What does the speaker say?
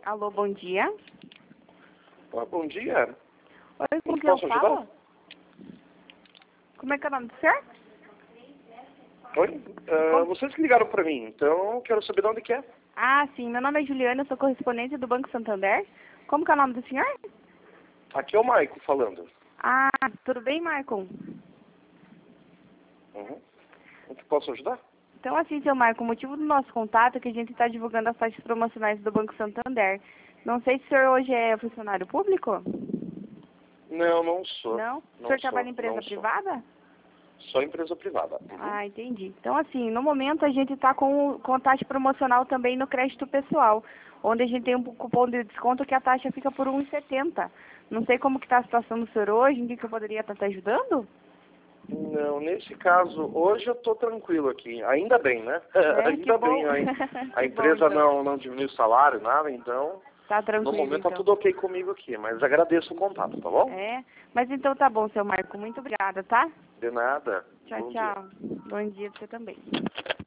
Alô, bom dia. Bom dia. Oi, com Como quem eu posso falo? ajudar? Como é que é o nome do senhor? Oi? Vocês que ligaram para mim, então eu quero saber de onde que é. Ah, sim, meu nome é Juliana, eu sou correspondente do Banco Santander. Como que é o nome do senhor? Aqui é o Maico falando. Ah, tudo bem, Maicon? Uhum. Em que posso ajudar? Então, assim, seu Maicon, o motivo do nosso contato é que a gente está divulgando as taxas promocionais do Banco Santander. Não sei se o senhor hoje é funcionário público? Não, não sou. Não? O Não senhor sou, trabalha em empresa não sou. privada? Só empresa privada. Uhum. Ah, entendi. Então, assim, no momento a gente está com a taxa promocional também no crédito pessoal, onde a gente tem um cupom de desconto que a taxa fica por R$ 1,70. Não sei como que está a situação do senhor hoje, em que eu poderia estar te ajudando? Não, nesse caso, hoje eu estou tranquilo aqui. Ainda bem, né? É, que Ainda bom. bem. A Que bom, empresa então. não diminuiu o salário, nada, então Tá no tranquilo, momento tá então. tudo ok comigo aqui. Mas agradeço o contato, tá bom? É, mas então tá bom, seu Marco. Muito obrigada, tá? De nada. Tchau, Bom dia. tchau. Bom dia pra você também.